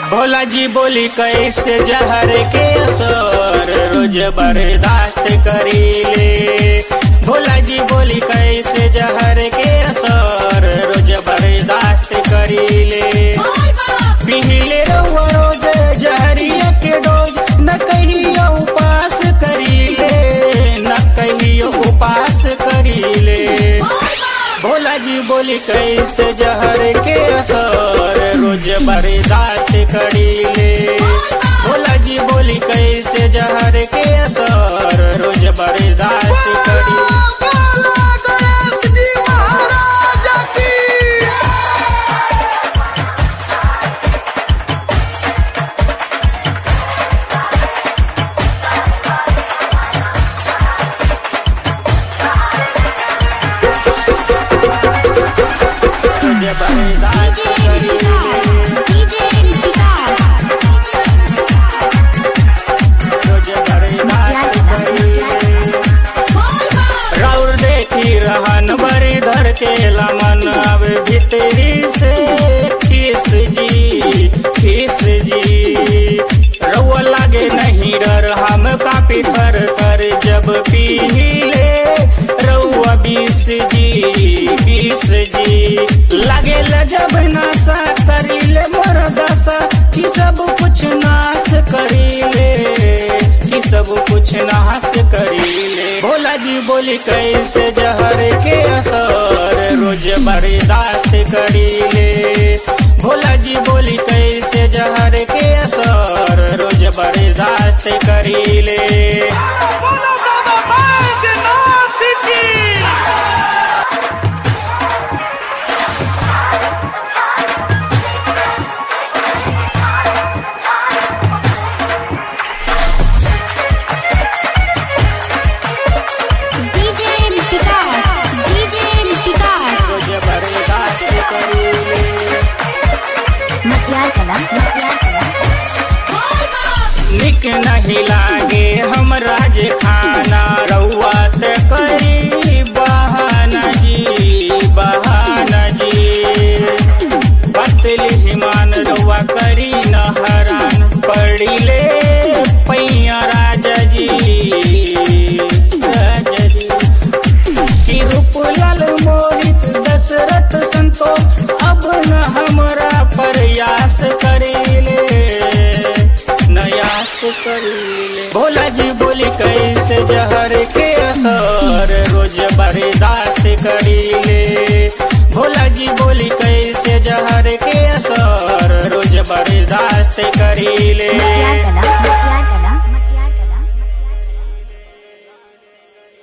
भोला जी बोली कैसे जहर के असर रोज बर्दाश्त करीले। भोला जी बोली कैसे जहर के असर रोज बर्दाश्त करीले। पीले रहुआ रोज जहरिया के डोज न कहियो उपास करीले, न कहियो उपास करीले। भोला जी बोली कैसे जहर के असर रोज बर्दाश्त करीले। भोला जी बोली कैसे जहर के असर रोज बर्दाश्त करीले। राउर देखी रहन बरी धर के लमन अब भीतरी से खीस जी रउआ लागे नहीं डर हम कापी कर कर जब पीले रउआ 20 जी लागे जब नशा करीले मोर दशा कि सब कुछ नाश करीले, कि सब कुछ नाश करीले। भोला जी बोली कैसे जहर के असर रोज बर्दाश्त करीले। भोला जी बोली कैसे जहर के असर रोज बर्दाश्त करीले। निक नहीं लागे हमरा जे खाना रउआ ते करी बहाना जी पतली हिमान रउआ करी न हरान पड़ीले पैया राजा जी कि रूपलाल मोहित दशरथ संतोष अब न हमरा प्रयास करीले नयास करीले। भोला जी बोली कैसे जहर के असर रोज बर्दाश्त करीले। भोला जी बोली कैसे जहर के असर रोज बर्दाश्त करीले।